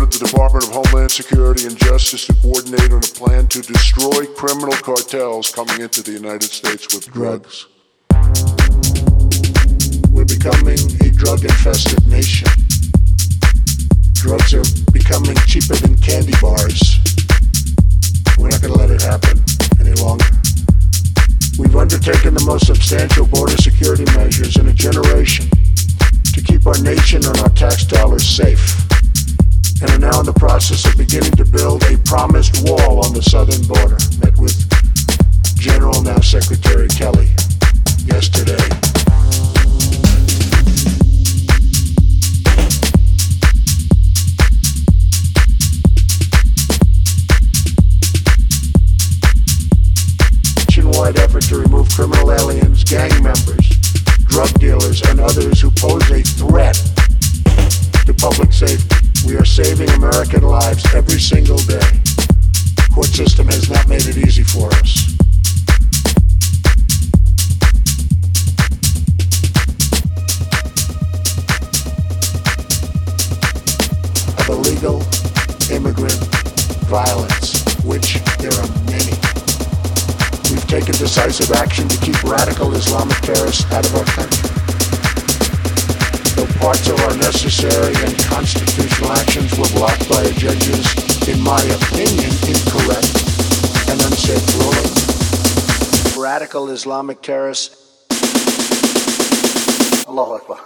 ordered the Department of Homeland Security and Justice to coordinate on a plan to destroy criminal cartels coming into the United States with drugs. We're becoming a drug-infested nation. Drugs are becoming cheaper than candy bars. We're not going to let it happen any longer. We've undertaken the most substantial border security measures in a generation to keep our nation and our tax dollars safe, and are now in the process of beginning to build a promised wall on the southern border. Met with General, now Secretary Kelly, yesterday. Nationwide effort to remove criminal aliens, gang members, drug dealers, and others who pose a threat to public safety. We are saving American lives every single day. The court system has not made it easy for us. Of illegal immigrant violence, which there are many. We've taken decisive action to keep radical Islamic terrorists out of our country. Though parts of our necessary and constitutional actions were blocked by a judge's, in my opinion, incorrect and unsafe ruling. Radical Islamic terrorists. Allahu Akbar.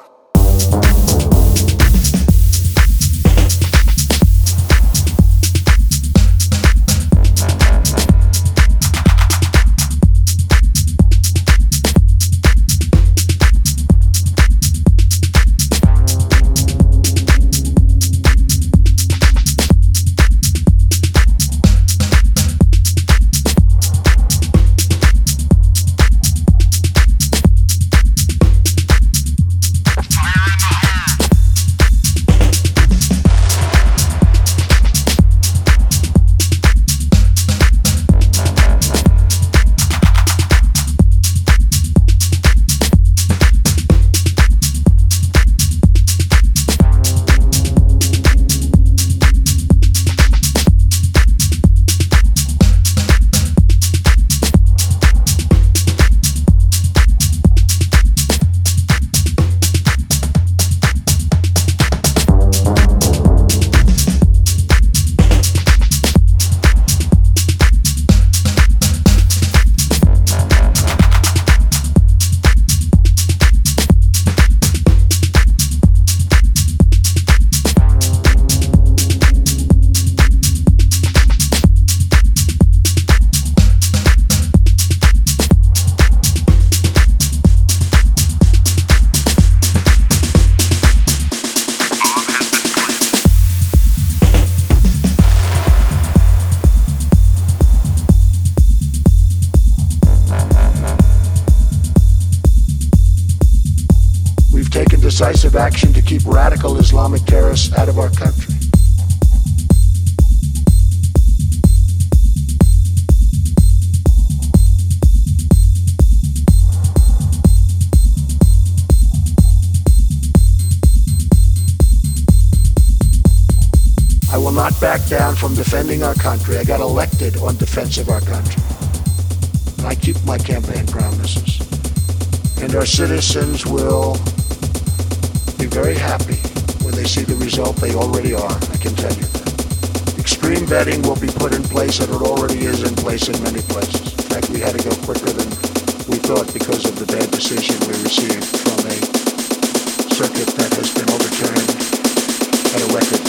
Decisive action to keep radical Islamic terrorists out of our country. I will not back down from defending our country. I got elected on defense of our country. And I keep my campaign promises. And our citizens will be very happy when they see the result. They already are, I can tell you that. Extreme vetting will be put in place, and it already is in place in many places. In fact, we had to go quicker than we thought because of the bad decision we received from a circuit that has been overturned at a record